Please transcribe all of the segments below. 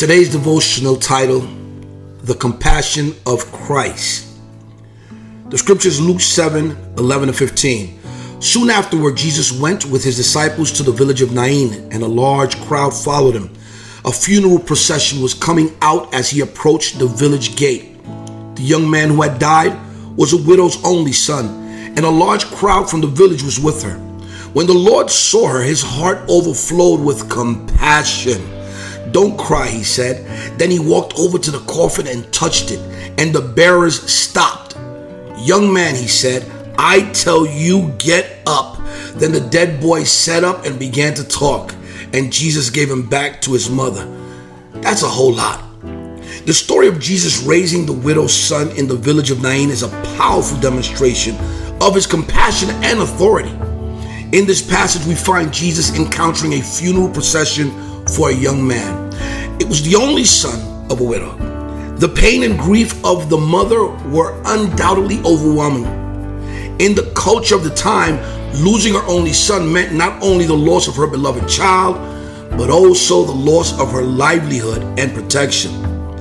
Today's devotional title, The Compassion of Christ. The scriptures, Luke 7:11-15. Soon afterward, Jesus went with his disciples to the village of Nain, and a large crowd followed him. A funeral procession was coming out as he approached the village gate. The young man who had died was a widow's only son, and a large crowd from the village was with her. When the Lord saw her, his heart overflowed with compassion. "Don't cry," he said. Then he walked over to the coffin and touched it, and the bearers stopped. "Young man," he said, "I tell you, get up." Then the dead boy sat up and began to talk, and Jesus gave him back to his mother. That's a whole lot. The story of Jesus raising the widow's son in the village of Nain is a powerful demonstration of his compassion and authority. In this passage, we find Jesus encountering a funeral procession for a young man. It was the only son of a widow. The pain and grief of the mother were undoubtedly overwhelming. In the culture of the time, losing her only son meant not only the loss of her beloved child, but also the loss of her livelihood and protection.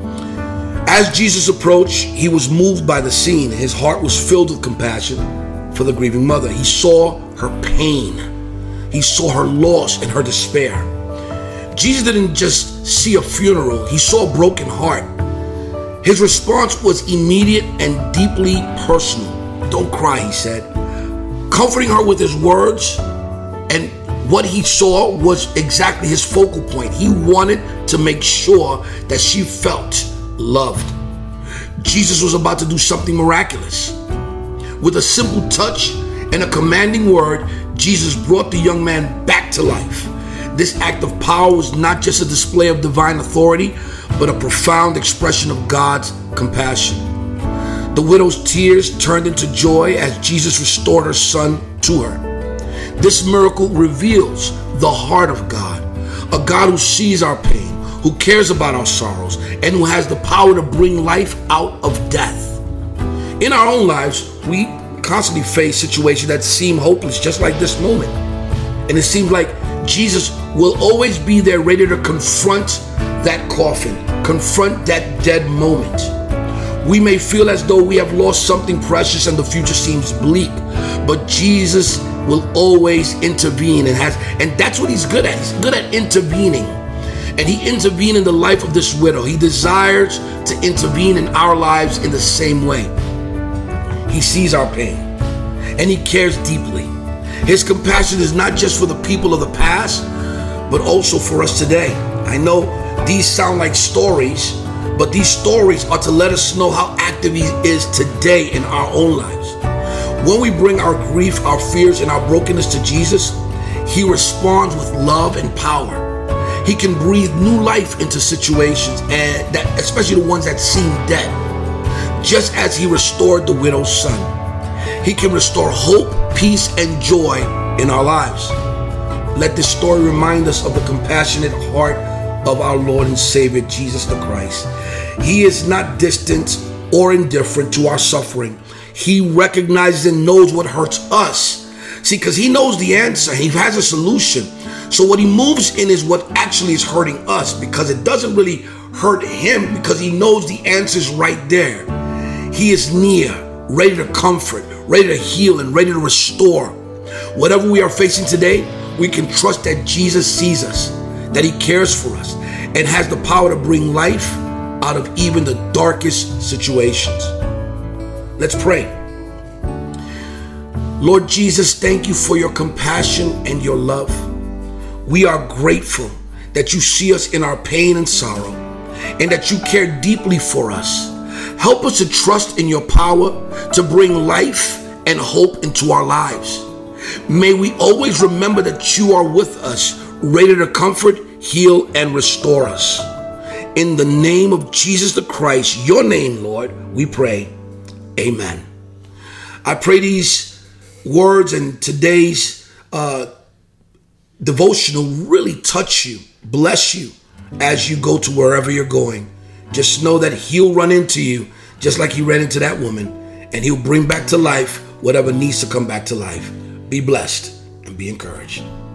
As Jesus approached, he was moved by the scene. His heart was filled with compassion for the grieving mother. He saw her pain. He saw her loss and her despair. Jesus didn't just see a funeral, he saw a broken heart. His response was immediate and deeply personal. "Don't cry," he said, comforting her with his words. And what he saw was exactly his focal point. He wanted to make sure that she felt loved. Jesus was about to do something miraculous. With a simple touch and a commanding word, Jesus brought the young man back to life. This act of power was not just a display of divine authority, but a profound expression of God's compassion. The widow's tears turned into joy as Jesus restored her son to her. This miracle reveals the heart of God, a God who sees our pain, who cares about our sorrows, and who has the power to bring life out of death. In our own lives, we constantly face situations that seem hopeless, just like this moment. And it seems like Jesus will always be there ready to confront that coffin, confront that dead moment. We may feel as though we have lost something precious and the future seems bleak, but Jesus will always intervene, and that's what he's good at. He's good at intervening. And he intervened in the life of this widow. He desires to intervene in our lives in the same way. He sees our pain and he cares deeply. His compassion is not just for the people of the past, but also for us today. I know these sound like stories, but these stories are to let us know how active he is today in our own lives. When we bring our grief, our fears, and our brokenness to Jesus, he responds with love and power. He can breathe new life into situations, and that, especially the ones that seem dead. Just as he restored the widow's son, he can restore hope, peace, and joy in our lives. Let this story remind us of the compassionate heart of our Lord and Savior, Jesus the Christ. He is not distant or indifferent to our suffering. He recognizes and knows what hurts us. See, because he knows the answer. He has a solution. So what he moves in is what actually is hurting us, because it doesn't really hurt him, because he knows the answer is right there. He is near, ready to comfort, ready to heal, and ready to restore. Whatever we are facing today, we can trust that Jesus sees us, that he cares for us, and has the power to bring life out of even the darkest situations. Let's pray. Lord Jesus, thank you for your compassion and your love. We are grateful that you see us in our pain and sorrow, and that you care deeply for us. Help us to trust in your power to bring life and hope into our lives. May we always remember that you are with us, ready to comfort, heal, and restore us. In the name of Jesus the Christ, your name, Lord, we pray. Amen. I pray these words and today's devotional really touch you, bless you as you go to wherever you're going. Just know that he'll run into you just like he ran into that woman, and he'll bring back to life whatever needs to come back to life. Be blessed and be encouraged.